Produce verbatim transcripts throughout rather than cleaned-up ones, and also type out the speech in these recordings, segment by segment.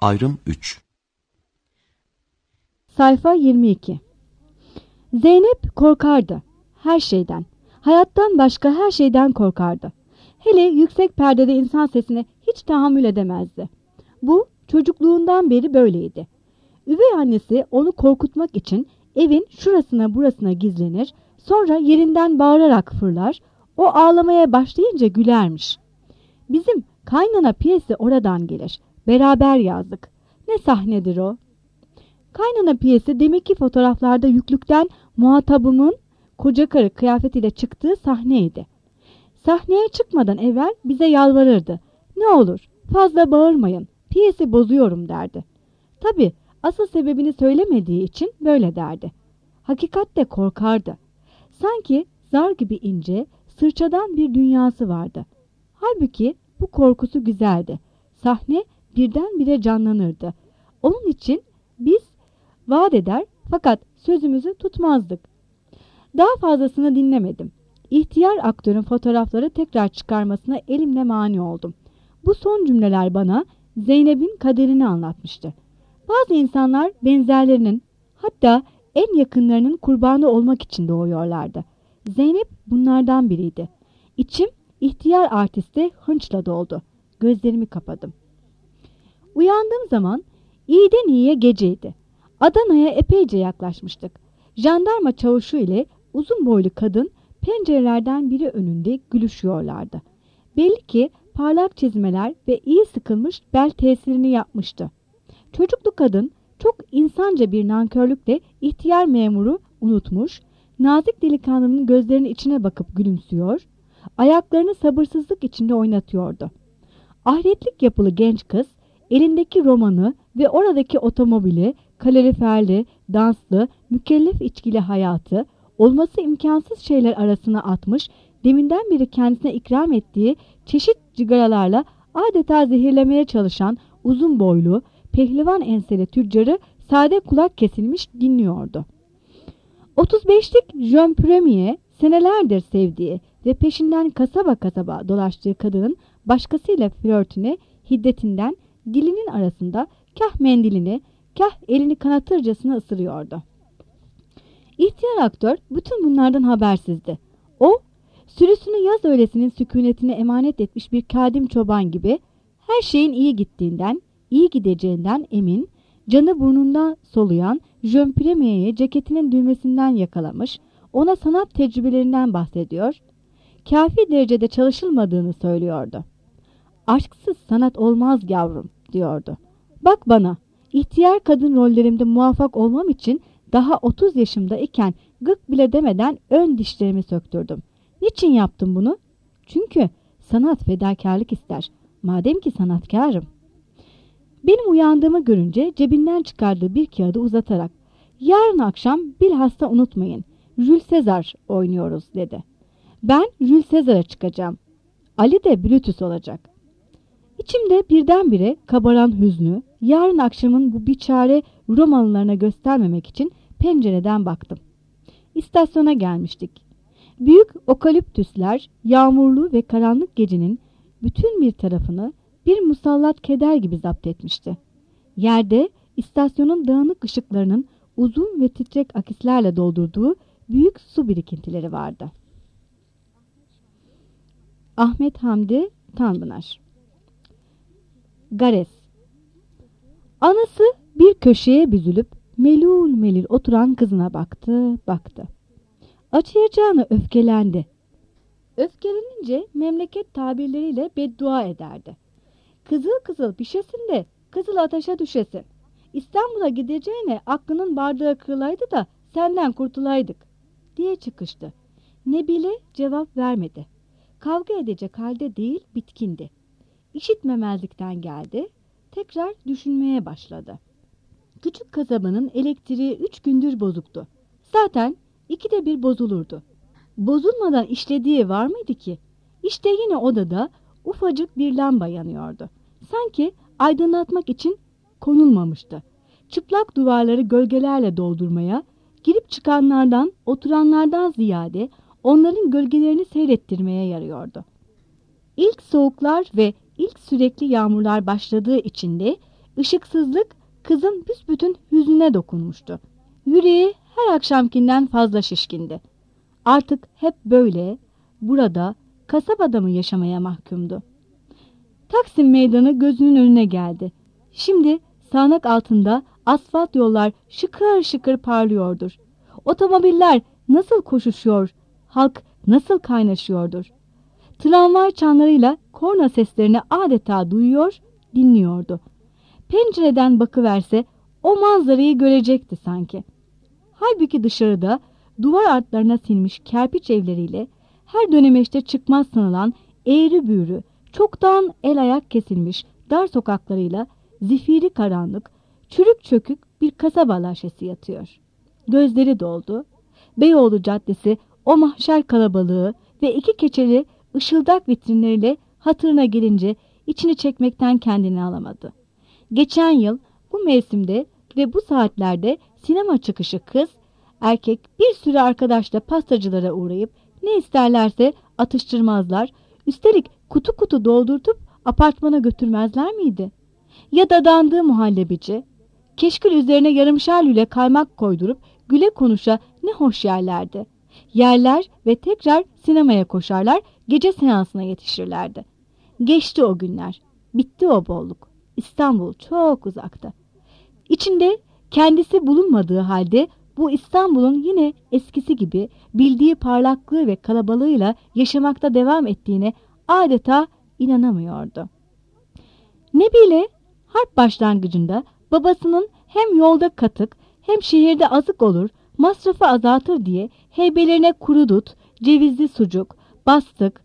Ayrım üç. Sayfa yirmi iki. Zeynep korkardı. Her şeyden. Hayattan başka her şeyden korkardı. Hele yüksek perdede insan sesine hiç tahammül edemezdi. Bu çocukluğundan beri böyleydi. Üvey annesi onu korkutmak için evin şurasına burasına gizlenir, sonra yerinden bağırarak fırlar, o ağlamaya başlayınca gülermiş. Bizim kaynana piyesi oradan gelir. Beraber yazdık. Ne sahnedir o? Kaynana piyesi deminki fotoğraflarda yüklükten muhatabımın koca karı kıyafetiyle çıktığı sahneydi. Sahneye çıkmadan evvel bize yalvarırdı. Ne olur fazla bağırmayın, piyesi bozuyorum derdi. Tabii asıl sebebini söylemediği için böyle derdi. Hakikatte korkardı. Sanki zar gibi ince, sırçadan bir dünyası vardı. Halbuki bu korkusu güzeldi. Sahne birdenbire canlanırdı. Onun için biz vaat eder fakat sözümüzü tutmazdık. Daha fazlasını dinlemedim. İhtiyar aktörün fotoğrafları tekrar çıkarmasına elimle mani oldum. Bu son cümleler bana Zeynep'in kaderini anlatmıştı. Bazı insanlar benzerlerinin, hatta en yakınlarının kurbanı olmak için doğuyorlardı. Zeynep bunlardan biriydi. İçim ihtiyar artiste hınçla doldu. Gözlerimi kapadım. Uyandığım zaman iyiden iyiye geceydi. Adana'ya epeyce yaklaşmıştık. Jandarma çavuşu ile uzun boylu kadın pencerelerden biri önünde gülüşüyorlardı. Belli ki parlak çizmeler ve iyi sıkılmış bel tesirini yapmıştı. Çocuklu kadın çok insanca bir nankörlükle ihtiyar memuru unutmuş, nazik delikanlının gözlerinin içine bakıp gülümsüyor, ayaklarını sabırsızlık içinde oynatıyordu. Ahretlik yapılı genç kız elindeki romanı ve oradaki otomobili, kaloriferli, danslı, mükellef içkili hayatı, olması imkansız şeyler arasına atmış, deminden beri kendisine ikram ettiği çeşit cigaralarla adeta zehirlemeye çalışan uzun boylu, pehlivan enseli tüccarı sade kulak kesilmiş dinliyordu. otuz beşlik Jean Premier senelerdir sevdiği ve peşinden kasaba kasaba dolaştığı kadının başkasıyla flörtüne hiddetinden dilinin arasında kah mendilini, kah elini kanatırcasına ısırıyordu. İhtiyar aktör bütün bunlardan habersizdi. O, sürüsünü yaz öğlesinin sükunetine emanet etmiş bir kadim çoban gibi her şeyin iyi gittiğinden, iyi gideceğinden emin, canı burnundan soluyan Jean Premier'e ceketinin düğmesinden yakalamış, ona sanat tecrübelerinden bahsediyor, kafi derecede çalışılmadığını söylüyordu. Aşksız sanat olmaz yavrum, diyordu. Bak bana, ihtiyar kadın rollerimde muvaffak olmam için daha otuz yaşımda iken gık bile demeden ön dişlerimi söktürdüm. Niçin yaptım bunu? Çünkü sanat fedakarlık ister. Madem ki sanatkarım. Benim uyandığımı görünce cebinden çıkardığı bir kağıdı uzatarak yarın akşam bilhassa unutmayın Jules Caesar oynuyoruz dedi. Ben Jules Caesar'a çıkacağım. Ali de Brutus olacak. İçimde birdenbire kabaran hüznü yarın akşamın bu biçare Romalılarına göstermemek için pencereden baktım. İstasyona gelmiştik. Büyük okaliptüsler yağmurlu ve karanlık gecenin bütün bir tarafını bir musallat keder gibi zapt etmişti. Yerde istasyonun dağınık ışıklarının uzun ve titrek akislerle doldurduğu büyük su birikintileri vardı. Ahmet Hamdi Tanpınar. Gares. Anası bir köşeye büzülüp melul melul oturan kızına baktı, baktı. Acıyacağını öfkelendi. Öfkelenince memleket tabirleriyle beddua ederdi. Kızıl kızıl pişesin de kızıl ateşe düşesin. İstanbul'a gideceğine aklının bardağı kırılaydı da senden kurtulaydık diye çıkıştı. Nebile cevap vermedi. Kavga edecek halde değil, bitkindi. İşitmemezlikten geldi, tekrar düşünmeye başladı. Küçük kasabanın elektriği üç gündür bozuktu. Zaten ikide bir bozulurdu. Bozulmadan işlediği var mıydı ki? İşte yine odada ufacık bir lamba yanıyordu. Sanki aydınlatmak için konulmamıştı. Çıplak duvarları gölgelerle doldurmaya, girip çıkanlardan, oturanlardan ziyade onların gölgelerini seyrettirmeye yarıyordu. İlk soğuklar ve ilk sürekli yağmurlar başladığı için de Işıksızlık kızın büsbütün hüznüne dokunmuştu. Yüreği her akşamkinden fazla şişkindi. Artık hep böyle, burada, kasabada mı yaşamaya mahkumdu? Taksim Meydanı gözünün önüne geldi. Şimdi sağanak altında asfalt yollar şıkır şıkır parlıyordur. Otomobiller nasıl koşuşuyor, halk nasıl kaynaşıyordur. Tramvay çanlarıyla korna seslerini adeta duyuyor, dinliyordu. Pencereden bakıverse o manzarayı görecekti sanki. Halbuki dışarıda duvar artlarına sinmiş kerpiç evleriyle her dönemeçte çıkmaz sanılan eğri büğrü, çoktan el ayak kesilmiş dar sokaklarıyla zifiri karanlık, çürük çökük bir kasaba laşesi yatıyor. Gözleri doldu. Beyoğlu Caddesi o mahşer kalabalığı ve iki keçeli ışıldak vitrinleriyle hatırına gelince içini çekmekten kendini alamadı. Geçen yıl bu mevsimde ve bu saatlerde sinema çıkışı kız, erkek bir sürü arkadaşla pastacılara uğrayıp ne isterlerse atıştırmazlar, üstelik kutu kutu doldurtup apartmana götürmezler miydi? Ya dadandığı muhallebici, keşkül üzerine yarımşar lüle kaymak koydurup güle konuşa ne hoş yerlerdi. Yerler ve tekrar sinemaya koşarlar, gece seansına yetişirlerdi. Geçti o günler, bitti o bolluk. İstanbul çok uzakta. İçinde kendisi bulunmadığı halde bu İstanbul'un yine eskisi gibi bildiği parlaklığı ve kalabalığıyla yaşamakta devam ettiğine adeta inanamıyordu. Ne bile harp başlangıcında babasının hem yolda katık hem şehirde azık olur, masrafı azaltır diye heybelerine kuru dut, cevizli sucuk, bastık,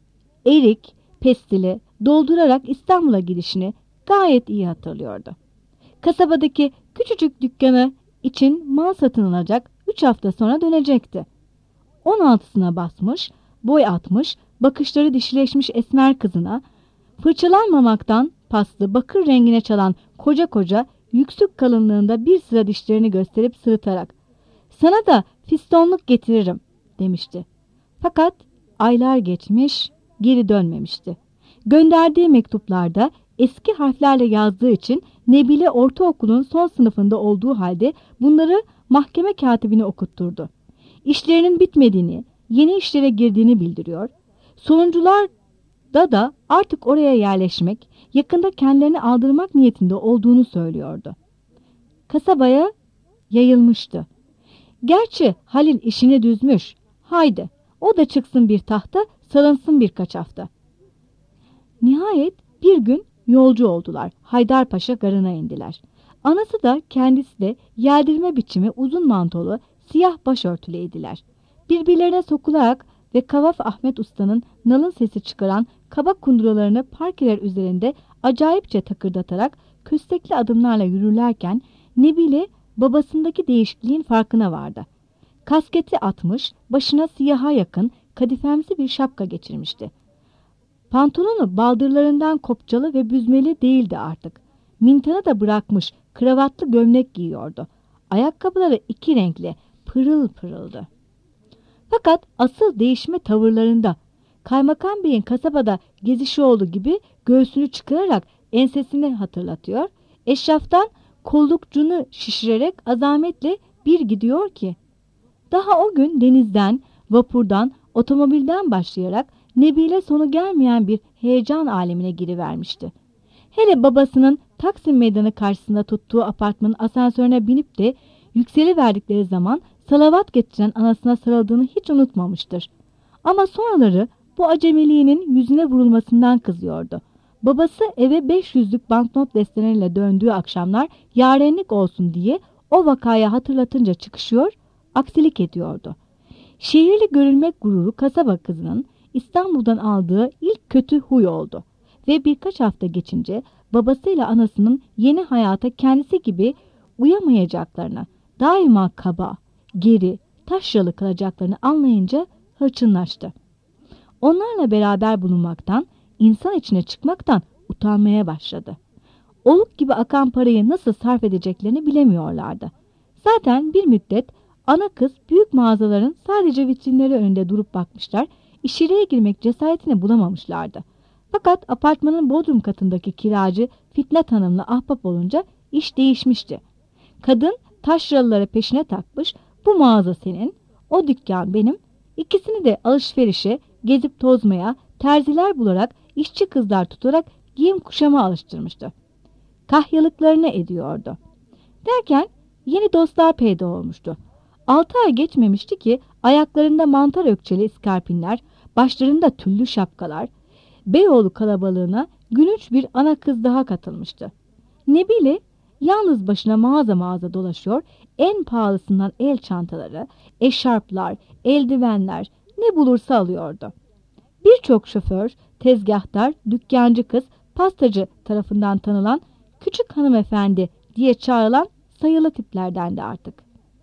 erik, pestili doldurarak İstanbul'a gidişini gayet iyi hatırlıyordu. Kasabadaki küçücük dükkanı için mal satın alacak, üç hafta sonra dönecekti. On altısına basmış, boy atmış, bakışları dişileşmiş esmer kızına, fırçalanmamaktan paslı bakır rengine çalan koca koca yüksük kalınlığında bir sıra dişlerini gösterip sırıtarak "Sana da fistonluk getiririm," demişti. Fakat aylar geçmiş, geri dönmemişti. Gönderdiği mektuplarda eski harflerle yazdığı için Nebile ortaokulun son sınıfında olduğu halde bunları mahkeme katibine okutturdu. İşlerinin bitmediğini, yeni işlere girdiğini bildiriyor. Sonuncular da da artık oraya yerleşmek, yakında kendilerini aldırmak niyetinde olduğunu söylüyordu. Kasabaya yayılmıştı. Gerçi Halil işini düzmüş. Haydi, o da çıksın bir tahta, sarınsın birkaç hafta. Nihayet bir gün yolcu oldular. Haydarpaşa garına indiler. Anası da kendisi de yeldirme biçimi uzun mantolu, siyah başörtüleydiler. Birbirlerine sokularak ve Kavaf Ahmet Usta'nın nalın sesi çıkaran kabak kunduralarını parkeler üzerinde acayipçe takırdatarak köstekli adımlarla yürürlerken Nebile babasındaki değişikliğin farkına vardı. Kasketi atmış, başına siyaha yakın kadifemsi bir şapka geçirmişti. Pantolonu baldırlarından kopçalı ve büzmeli değildi artık. Mintanı da bırakmış, kravatlı gömlek giyiyordu. Ayakkabıları iki renkli, pırıl pırıldı. Fakat asıl değişme tavırlarında. Kaymakam Bey'in kasabada gezişi gibi göğsünü çıkararak ensesini hatırlatıyor. Eşraftan kollukcunu şişirerek azametle bir gidiyor ki. Daha o gün denizden, vapurdan, otomobilden başlayarak Nebile sonu gelmeyen bir heyecan alemine girivermişti. Hele babasının Taksim Meydanı karşısında tuttuğu apartmanın asansörüne binip de yükseliverdikleri zaman salavat getiren anasına sarıldığını hiç unutmamıştır. Ama sonraları bu acemiliğinin yüzüne vurulmasından kızıyordu. Babası eve beş yüzlük banknot desteleriyle döndüğü akşamlar yarenlik olsun diye o vakaya hatırlatınca çıkışıyor, aksilik ediyordu. Şehirli görülmek gururu kasaba kızının İstanbul'dan aldığı ilk kötü huy oldu ve birkaç hafta geçince babasıyla anasının yeni hayata kendisi gibi uyamayacaklarını, daima kaba, geri, taşralı kalacaklarını anlayınca hırçınlaştı. Onlarla beraber bulunmaktan, insan içine çıkmaktan utanmaya başladı. Oluk gibi akan parayı nasıl sarf edeceklerini bilemiyorlardı. Zaten bir müddet ana kız büyük mağazaların sadece vitrinleri önünde durup bakmışlar, İçeriye girmek cesaretini bulamamışlardı. Fakat apartmanın bodrum katındaki kiracı Fitnat Hanım'la ahbap olunca iş değişmişti. Kadın taşralıları peşine takmış, bu mağaza senin, o dükkan benim, ikisini de alışverişe, gezip tozmaya, terziler bularak, işçi kızlar tutarak giyim kuşama alıştırmıştı. Kahyalıklarını ediyordu. Derken yeni dostlar peyda olmuştu. Altı ay geçmemişti ki ayaklarında mantar ökçeli iskarpinler, başlarında tüllü şapkalar, Beyoğlu kalabalığına gülünç bir ana kız daha katılmıştı. Nebile yalnız başına mağaza mağaza dolaşıyor, en pahalısından el çantaları, eşarplar, eldivenler ne bulursa alıyordu. Birçok şoför, tezgahtar, dükkancı kız, pastacı tarafından tanılan küçük hanımefendi diye çağrılan sayılı tiplerdendi artık.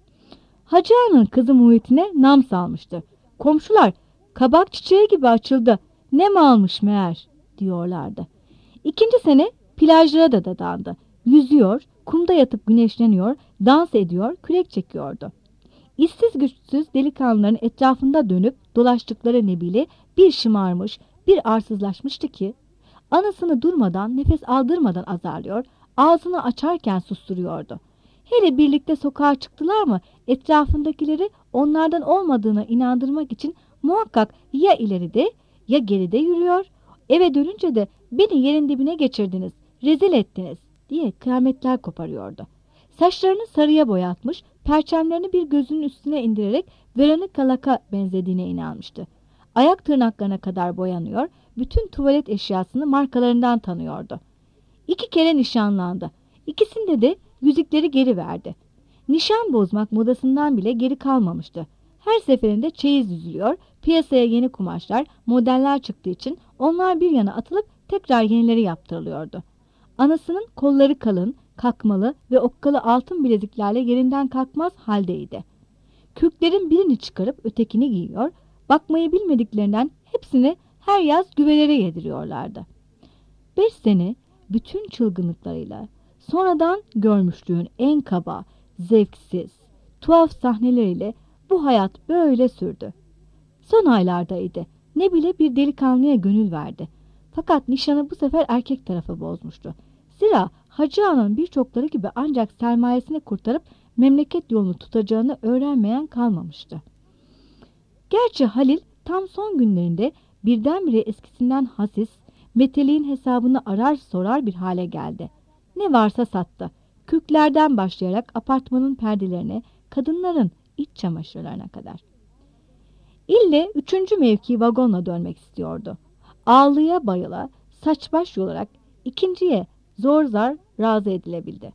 Hacı Ağa'nın kızı Muhit'ine nam salmıştı. Komşular kabak çiçeği gibi açıldı, ne malmış meğer diyorlardı. İkinci sene plajlara da dadandı. Yüzüyor, kumda yatıp güneşleniyor, dans ediyor, kürek çekiyordu. İşsiz güçsüz delikanlıların etrafında dönüp dolaştıkları Nebile bir şımarmış, bir arsızlaşmıştı ki anasını durmadan, nefes aldırmadan azarlıyor, ağzını açarken susturuyordu. Hele birlikte sokağa çıktılar mı etrafındakileri onlardan olmadığına inandırmak için muhakkak ya ileride ya geride yürüyor, eve dönünce de beni yerin dibine geçirdiniz, rezil ettiniz diye kıyametler koparıyordu. Saçlarını sarıya boyatmış, perçemlerini bir gözünün üstüne indirerek Veronica Lack'a benzediğine inanmıştı. Ayak tırnaklarına kadar boyanıyor, bütün tuvalet eşyasını markalarından tanıyordu. İki kere nişanlandı. İkisinde de yüzükleri geri verdi. Nişan bozmak modasından bile geri kalmamıştı. Her seferinde çeyiz yüzülüyor, piyasaya yeni kumaşlar, modeller çıktığı için onlar bir yana atılıp tekrar yenileri yaptırılıyordu. Anasının kolları kalın, kakmalı ve okkalı altın bileziklerle yerinden kalkmaz haldeydi. Kürklerin birini çıkarıp ötekini giyiyor, bakmayı bilmediklerinden hepsini her yaz güvelere yediriyorlardı. Beş sene bütün çılgınlıklarıyla, sonradan görmüşlüğün en kaba, zevksiz, tuhaf sahneleriyle bu hayat böyle sürdü. Son aylardaydı. Nebile bir delikanlıya gönül verdi. Fakat nişanı bu sefer erkek tarafı bozmuştu. Zira Hacı Ağa'nın birçokları gibi ancak sermayesini kurtarıp memleket yolunu tutacağını öğrenmeyen kalmamıştı. Gerçi Halil tam son günlerinde birdenbire eskisinden hasis, meteliğin hesabını arar sorar bir hale geldi. Ne varsa sattı. Kürklerden başlayarak apartmanın perdelerine, kadınların iç çamaşırlarına kadar. İlle üçüncü mevki vagonla dönmek istiyordu. Ağlıya bayıla, saç baş yolarak ikinciye zor zar razı edilebildi.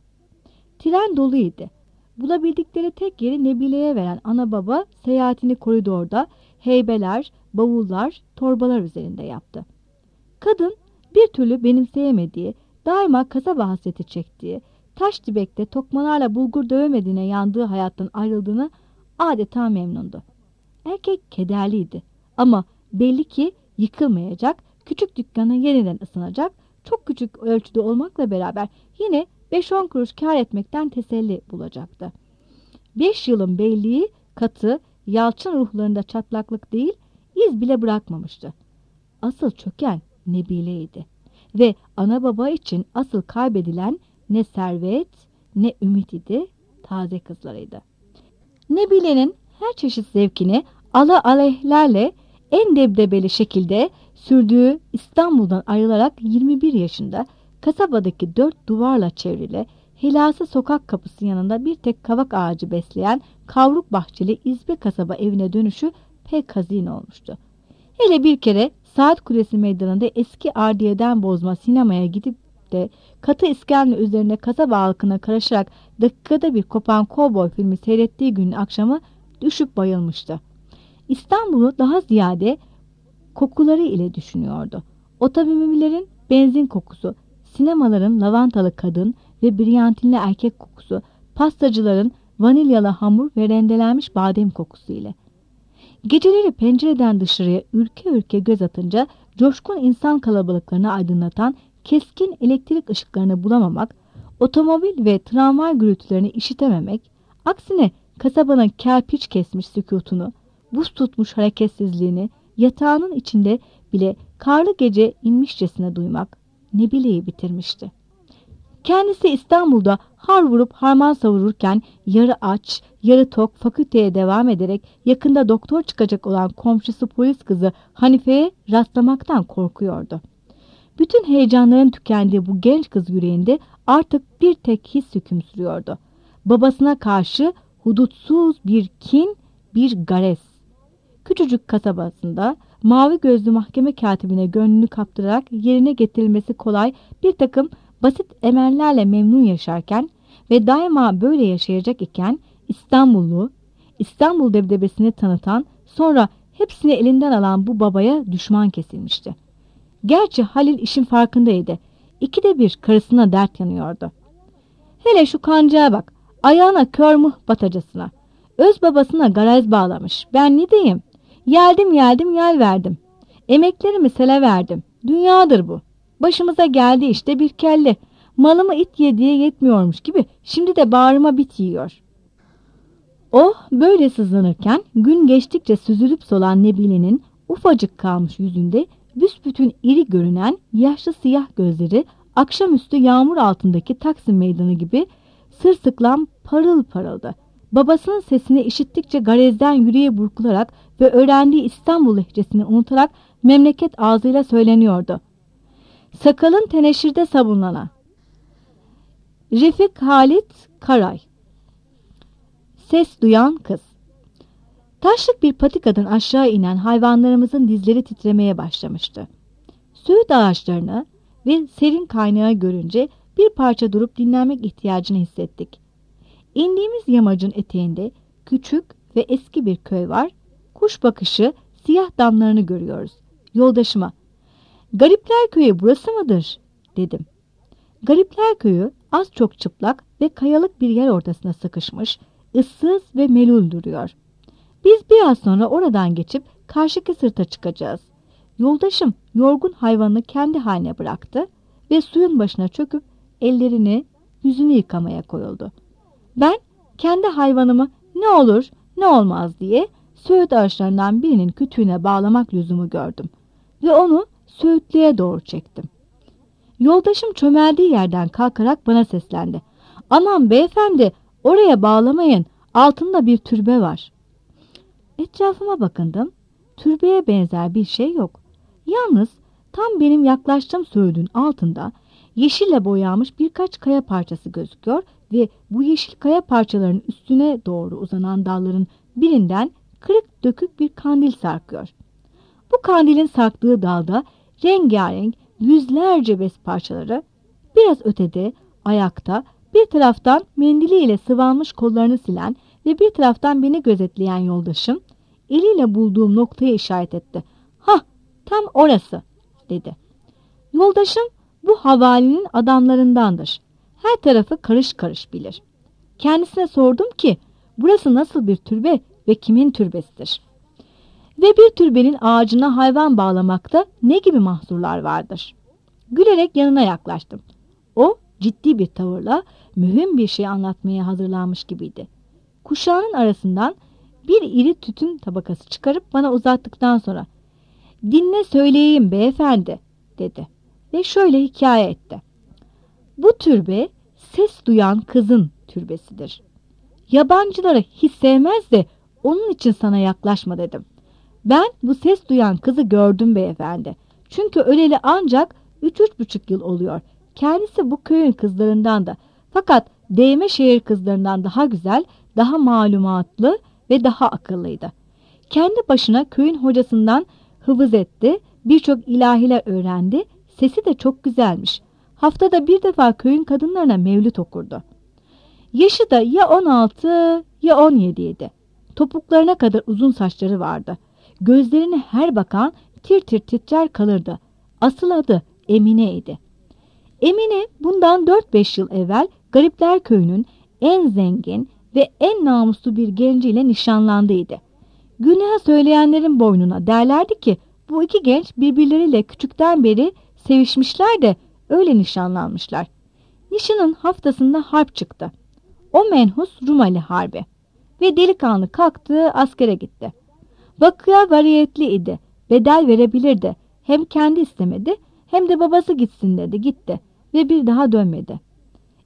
Tren doluydu. Bulabildikleri tek yeri Nebile'ye veren ana baba seyahatini koridorda heybeler, bavullar, torbalar üzerinde yaptı. Kadın bir türlü benimseyemediği, daima kasaba hasreti çektiği, taş dibekte tokmalarla bulgur dövemediğine yandığı hayattan ayrıldığını adeta memnundu. Erkek kederliydi ama belli ki yıkılmayacak, küçük dükkanı yeniden ısınacak, çok küçük ölçüde olmakla beraber yine beş on kuruş kâr etmekten teselli bulacaktı. Beş yılın beyliği katı, yalçın ruhlarında çatlaklık değil, iz bile bırakmamıştı. Asıl çöken Nebile'ydi ve ana baba için asıl kaybedilen ne servet ne ümit idi, taze kızlarıydı. Nebile'nin her çeşit zevkini ala aleyhlerle en debdebeli şekilde sürdüğü İstanbul'dan ayrılarak yirmi bir yaşında kasabadaki dört duvarla çevrili hilası sokak kapısı yanında bir tek kavak ağacı besleyen kavruk bahçeli İzbe kasaba evine dönüşü pek hazin olmuştu. Hele bir kere Saat Kulesi meydanında eski ardiyeden bozma sinemaya gidip de katı iskemle üzerine kasaba halkına karışarak dakikada bir kopan kovboy filmi seyrettiği günün akşamı düşüp bayılmıştı. İstanbul'u daha ziyade kokuları ile düşünüyordu. Otomobillerin benzin kokusu, sinemaların lavantalı kadın ve briyantinli erkek kokusu, pastacıların vanilyalı hamur ve rendelenmiş badem kokusu ile. Geceleri pencereden dışarıya ürke ürke göz atınca coşkun insan kalabalıklarını aydınlatan keskin elektrik ışıklarını bulamamak, otomobil ve tramvay gürültülerini işitememek, aksine kasabanın kerpiç kesmiş sükutunu, buz tutmuş hareketsizliğini yatağının içinde bile karlı gece inmişçesine duymak Nebile'yi bitirmişti. Kendisi İstanbul'da har vurup harman savururken yarı aç, yarı tok fakülteye devam ederek yakında doktor çıkacak olan komşusu polis kızı Hanife'ye rastlamaktan korkuyordu. Bütün heyecanların tükendiği bu genç kız yüreğinde artık bir tek his hüküm sürüyordu. Babasına karşı hudutsuz bir kin, bir gares. Küçücük kasabasında mavi gözlü mahkeme katibine gönlünü kaptırarak yerine getirilmesi kolay bir takım basit emellerle memnun yaşarken ve daima böyle yaşayacak iken İstanbullu, İstanbul debdebesini tanıtan, sonra hepsini elinden alan bu babaya düşman kesilmişti. Gerçi Halil işin farkındaydı. İkide bir karısına dert yanıyordu. Hele şu kancaya bak, ayağına kör muh batacasına. Öz babasına garez bağlamış. Ben ne diyeyim? Yeldim yeldim yel verdim. Emeklerimi sele verdim. Dünyadır bu. Başımıza geldi işte bir kelle. Malımı it yediye yetmiyormuş gibi şimdi de bağrıma bit yiyor. O böyle sızlanırken gün geçtikçe süzülüp solan Nebile'nin ufacık kalmış yüzünde büsbütün iri görünen yaşlı siyah gözleri akşamüstü yağmur altındaki Taksim meydanı gibi sırsıklam parıl parıldı. Babasının sesini işittikçe garezden yüreği burkularak ve öğrendiği İstanbul lehçesini unutarak memleket ağzıyla söyleniyordu. Sakalın teneşirde sabunlana. Refik Halit Karay. Ses duyan kız. Taşlık bir patikadan aşağı inen hayvanlarımızın dizleri titremeye başlamıştı. Söğüt ağaçlarını ve serin kaynağı görünce bir parça durup dinlenmek ihtiyacını hissettik. İndiğimiz yamacın eteğinde küçük ve eski bir köy var. Kuş bakışı siyah damlarını görüyoruz. Yoldaşıma, "Garipler Köyü burası mıdır?" dedim. Garipler Köyü az çok çıplak ve kayalık bir yer ortasına sıkışmış, ıssız ve melul duruyor. Biz biraz sonra oradan geçip karşıki sırta çıkacağız. Yoldaşım yorgun hayvanını kendi haline bıraktı ve suyun başına çöküp ellerini, yüzünü yıkamaya koyuldu. Ben kendi hayvanımı ne olur ne olmaz diye söğüt ağaçlarından birinin kütüğüne bağlamak lüzumu gördüm ve onu söğütlüğe doğru çektim. Yoldaşım çömeldiği yerden kalkarak bana seslendi. "Aman beyefendi, oraya bağlamayın, altında bir türbe var." Etrafıma bakındım. Türbeye benzer bir şey yok. Yalnız tam benim yaklaştığım söğüdün altında yeşille boyanmış birkaç kaya parçası gözüküyor ve bu yeşil kaya parçalarının üstüne doğru uzanan dalların birinden kırık dökük bir kandil sarkıyor. Bu kandilin sarktığı dalda rengarenk yüzlerce bez parçaları, biraz ötede, ayakta, bir taraftan mendiliyle sıvanmış kollarını silen ve bir taraftan beni gözetleyen yoldaşım, eliyle bulduğum noktaya işaret etti. "Hah, tam orası," dedi. Yoldaşım bu havalinin adamlarındandır. Her tarafı karış karış bilir. Kendisine sordum ki, burası nasıl bir türbe ve kimin türbesidir? Ve bir türbenin ağacına hayvan bağlamakta ne gibi mahzurlar vardır? Gülerek yanına yaklaştım. O ciddi bir tavırla mühim bir şey anlatmaya hazırlanmış gibiydi. Kuşağının arasından bir iri tütün tabakası çıkarıp bana uzattıktan sonra "Dinle söyleyeyim beyefendi," dedi ve şöyle hikaye etti. Bu türbe ses duyan kızın türbesidir. Yabancıları hiç sevmez de onun için sana yaklaşma dedim. Ben bu ses duyan kızı gördüm beyefendi. Çünkü öleli ancak üç üç buçuk yıl oluyor. Kendisi bu köyün kızlarından da, fakat değme şehir kızlarından daha güzel, daha malumatlı ve daha akıllıydı. Kendi başına köyün hocasından hıfız etti, birçok ilahiler öğrendi, sesi de çok güzelmiş. Haftada bir defa köyün kadınlarına mevlüt okurdu. Yaşı da ya on altı ya on yedi idi. Topuklarına kadar uzun saçları vardı. Gözlerine her bakan tir tir titrer kalırdı. Asıl adı Emine'ydi. Emine bundan dört beş yıl evvel Garipler Köyü'nün en zengin ve en namuslu bir genciyle nişanlandıydı. Günah söyleyenlerin boynuna derlerdi ki bu iki genç birbirleriyle küçükten beri sevişmişler de öyle nişanlanmışlar. Nişanın haftasında harp çıktı. O menhus Rumeli Harbi ve delikanlı kalktı, askere gitti. Vakıya variyetli idi, bedel verebilirdi. Hem kendi istemedi hem de babası gitsin dedi, gitti ve bir daha dönmedi.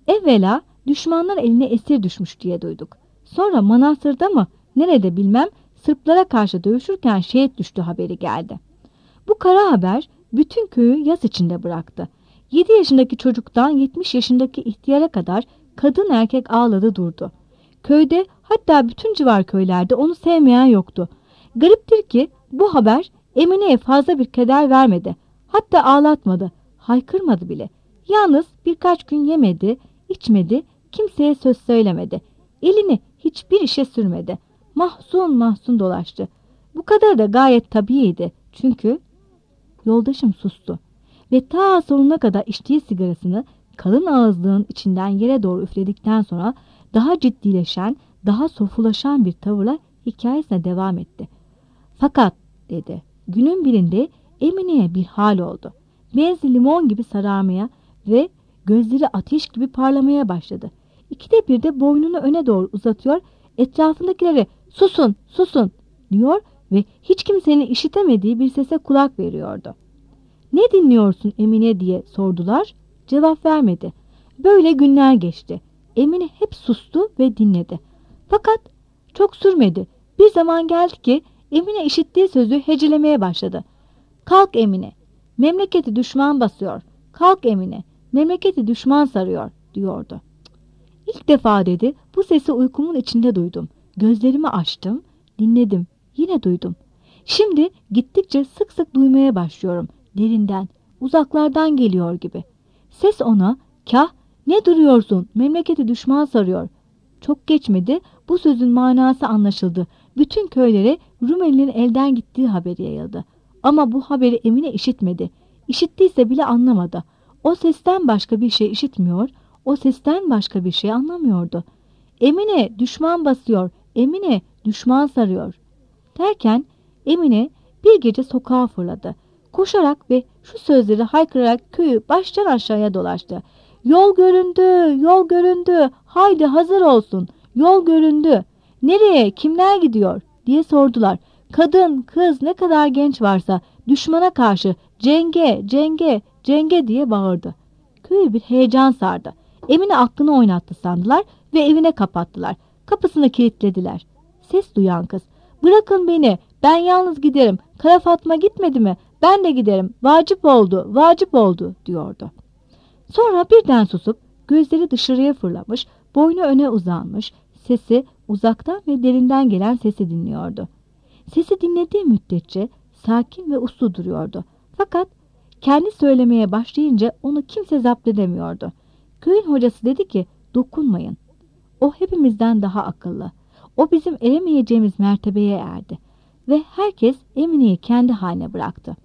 Evvela düşmanlar eline esir düşmüş diye duyduk. Sonra Manastır'da mı nerede bilmem Sırplara karşı dövüşürken şehit düştü haberi geldi. Bu kara haber bütün köyü yas içinde bıraktı. Yedi yaşındaki çocuktan yetmiş yaşındaki ihtiyara kadar kadın erkek ağladı durdu. Köyde, hatta bütün civar köylerde onu sevmeyen yoktu. Gariptir ki bu haber Emine'ye fazla bir keder vermedi. Hatta ağlatmadı, haykırmadı bile. Yalnız birkaç gün yemedi, içmedi, kimseye söz söylemedi. Elini hiçbir işe sürmedi. Mahzun mahzun dolaştı. Bu kadar da gayet tabiiydi. Çünkü yoldaşım sustu ve ta sonuna kadar içtiği sigarasını kalın ağızlığın içinden yere doğru üfledikten sonra daha ciddileşen, daha sofulaşan bir tavırla hikayesine devam etti. Fakat dedi, günün birinde Emine'ye bir hal oldu. Benzi limon gibi sararmaya ve gözleri ateş gibi parlamaya başladı. İkide bir de boynunu öne doğru uzatıyor, etrafındakilere susun, susun diyor ve hiç kimsenin işitemediği bir sese kulak veriyordu. Ne dinliyorsun Emine diye sordular, cevap vermedi. Böyle günler geçti. Emine hep sustu ve dinledi. Fakat çok sürmedi. Bir zaman geldi ki Emine işittiği sözü hecelemeye başladı. Kalk Emine, memleketi düşman basıyor. Kalk Emine, memleketi düşman sarıyor diyordu. İlk defa dedi, bu sesi uykumun içinde duydum. Gözlerimi açtım, dinledim, yine duydum. Şimdi gittikçe sık sık duymaya başlıyorum. Derinden, uzaklardan geliyor gibi. Ses ona, kah, ne duruyorsun, memleketi düşman sarıyor. Çok geçmedi, bu sözün manası anlaşıldı. Bütün köylere Rumeli'nin elden gittiği haberi yayıldı. Ama bu haberi Emine işitmedi. İşittiyse bile anlamadı. O sesten başka bir şey işitmiyor, o sesten başka bir şey anlamıyordu. Emine düşman basıyor, Emine düşman sarıyor derken Emine bir gece sokağa fırladı. Koşarak ve şu sözleri haykırarak köyü baştan aşağıya dolaştı. Yol göründü, yol göründü, haydi hazır olsun, yol göründü. Nereye, kimler gidiyor diye sordular. Kadın, kız, ne kadar genç varsa düşmana karşı cenge, cenge, cenge diye bağırdı. Köyü bir heyecan sardı. Emine aklını oynattı sandılar ve evine kapattılar. Kapısını kilitlediler. Ses duyan kız, bırakın beni, ben yalnız giderim, Kara Fatma gitmedi mi, ben de giderim, vacip oldu, vacip oldu diyordu. Sonra birden susup gözleri dışarıya fırlamış, boynu öne uzanmış, sesi uzaktan ve derinden gelen sesi dinliyordu. Sesi dinlediği müddetçe sakin ve uslu duruyordu. Fakat kendi söylemeye başlayınca onu kimse zapt edemiyordu. Köyün hocası dedi ki, dokunmayın. O hepimizden daha akıllı. O bizim eremeyeceğimiz mertebeye erdi. Ve herkes Emine'yi kendi haline bıraktı.